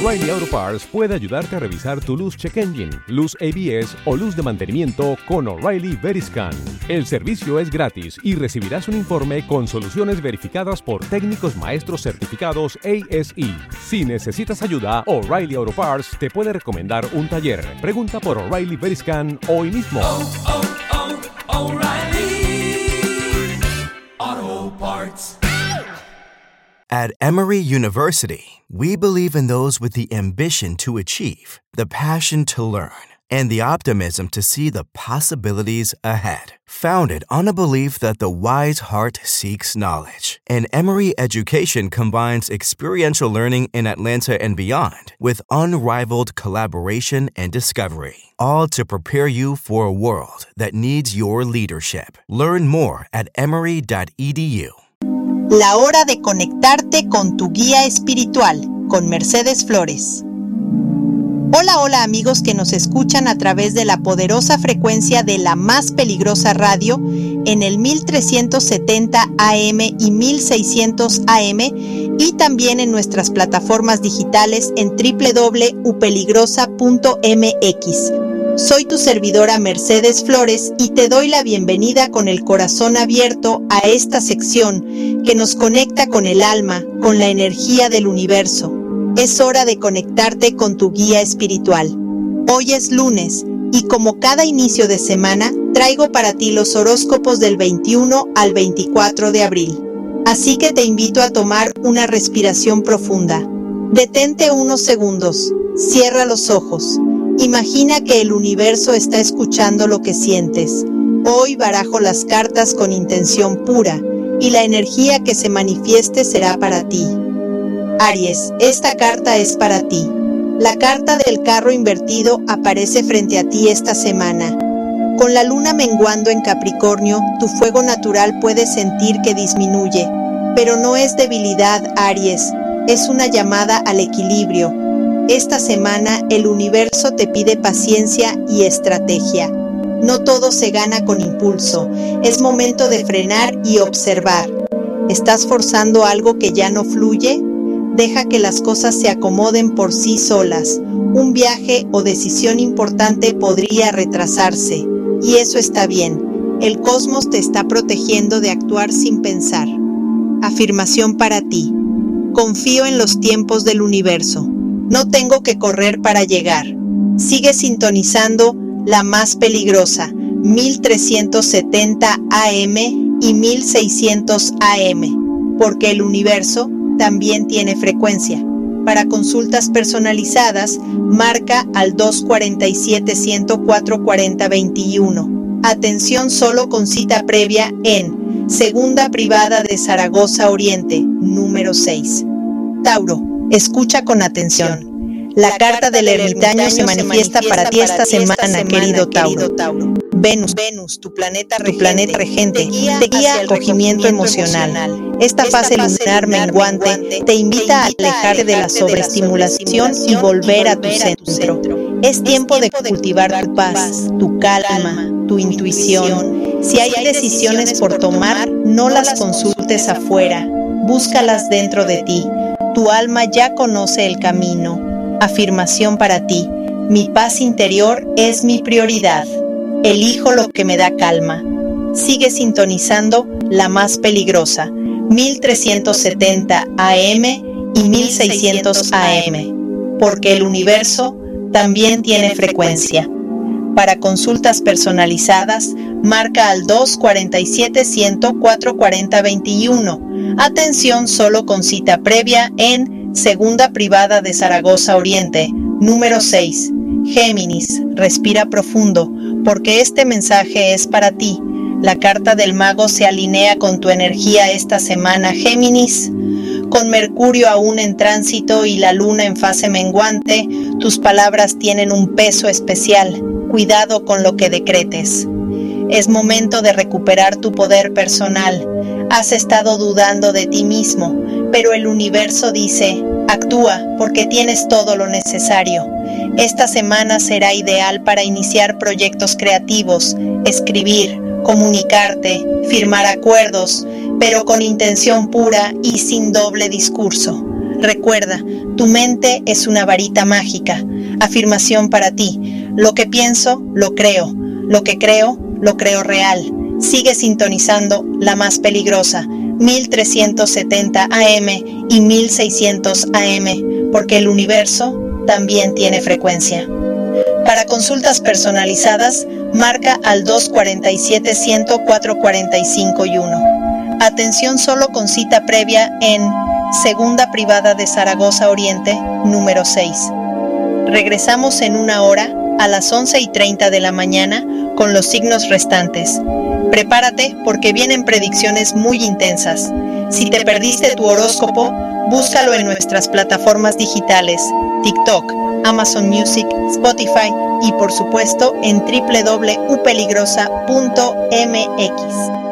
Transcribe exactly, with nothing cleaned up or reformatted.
O'Reilly Auto Parts puede ayudarte a revisar tu luz check engine, luz A B S o luz de mantenimiento con O'Reilly Veriscan. El servicio es gratis y recibirás un informe con soluciones verificadas por técnicos maestros certificados A S E. Si necesitas ayuda, O'Reilly Auto Parts te puede recomendar un taller. Pregunta por O'Reilly Veriscan hoy mismo. Oh, oh, oh, O'Reilly Auto Parts. At Emory University, we believe in those with the ambition to achieve, the passion to learn, and the optimism to see the possibilities ahead. Founded on a belief that the wise heart seeks knowledge, and Emory education combines experiential learning in Atlanta and beyond with unrivaled collaboration and discovery, all to prepare you for a world that needs your leadership. Learn more at emory dot e d u. La hora de conectarte con tu guía espiritual, con Mercedes Flores. Hola, hola amigos que nos escuchan a través de la poderosa frecuencia de la más peligrosa radio en el mil trescientos setenta A M y mil seiscientos A M y también en nuestras plataformas digitales en doble u doble u doble u punto u peligrosa punto m x. Soy tu servidora Mercedes Flores y te doy la bienvenida con el corazón abierto a esta sección que nos conecta con el alma, con la energía del universo. Es hora de conectarte con tu guía espiritual. Hoy es lunes y como cada inicio de semana, traigo para ti los horóscopos del veintiuno al veinticuatro de abril. Así que te invito a tomar una respiración profunda. Detente unos segundos, cierra los ojos. Imagina que el universo está escuchando lo que sientes. Hoy barajo las cartas con intención pura y la energía que se manifieste será para ti. Aries, esta carta es para ti. La carta del carro invertido aparece frente a ti esta semana. Con la luna menguando en Capricornio, tu fuego natural puede sentir que disminuye, pero no es debilidad, Aries, es una llamada al equilibrio. Esta semana el universo te pide paciencia y estrategia. No todo se gana con impulso, es momento de frenar y observar. ¿Estás forzando algo que ya no fluye? Deja que las cosas se acomoden por sí solas. Un viaje o decisión importante podría retrasarse, y eso está bien. El cosmos te está protegiendo de actuar sin pensar. Afirmación para ti. Confío en los tiempos del universo. No tengo que correr para llegar. Sigue sintonizando la más peligrosa, mil trescientos setenta A M y mil seiscientos A M, porque el universo también tiene frecuencia. Para consultas personalizadas, marca al dos cuatro siete, uno cero cuatro, cuatro cero dos uno. Atención solo con cita previa en Segunda Privada de Zaragoza Oriente, número seis. Tauro. Escucha con atención. La carta del ermitaño se manifiesta para ti esta semana, querido Tauro. Venus, Venus, tu planeta regente, tu planeta regente te guía, te guía al acogimiento emocional. emocional. Esta, Esta fase lunar menguante, menguante te invita a alejarte de la sobreestimulación y volver a tu centro. Es tiempo de cultivar tu paz, tu calma, tu intuición. Si hay decisiones por tomar, no las consultes afuera, búscalas dentro de ti. Tu alma ya conoce el camino. Afirmación para ti. Mi paz interior es mi prioridad. Elijo lo que me da calma. Sigue sintonizando la más peligrosa, mil trescientos setenta A M y mil seiscientos A M, porque el universo también tiene frecuencia. Para consultas personalizadas, marca al dos cuatro siete, uno cero cuatro, cuatro cero dos uno. Atención solo con cita previa en Segunda Privada de Zaragoza Oriente, número seis. Géminis, respira profundo, porque este mensaje es para ti. La carta del mago se alinea con tu energía esta semana, Géminis. Con Mercurio aún en tránsito y la luna en fase menguante, tus palabras tienen un peso especial. Cuidado con lo que decretes. Es momento de recuperar tu poder personal. Has estado dudando de ti mismo, pero el universo dice, actúa porque tienes todo lo necesario. Esta semana será ideal para iniciar proyectos creativos, escribir, comunicarte, firmar acuerdos, pero con intención pura y sin doble discurso. Recuerda, tu mente es una varita mágica. Afirmación para ti. Lo que pienso, lo creo. Lo que creo, lo creo real. Sigue sintonizando la más peligrosa, mil trescientos setenta A M y mil seiscientos A M, porque el universo también tiene frecuencia. Para consultas personalizadas, marca al dos cuatro siete, uno cero cuatro, cuatro cinco y uno. Atención solo con cita previa en Segunda Privada de Zaragoza Oriente, número seis. Regresamos en una hora a las once y treinta de la mañana con los signos restantes. Prepárate porque vienen predicciones muy intensas. Si te perdiste tu horóscopo, búscalo en nuestras plataformas digitales, TikTok, Amazon Music, Spotify y por supuesto en doble u doble u doble u punto peligrosa punto m x.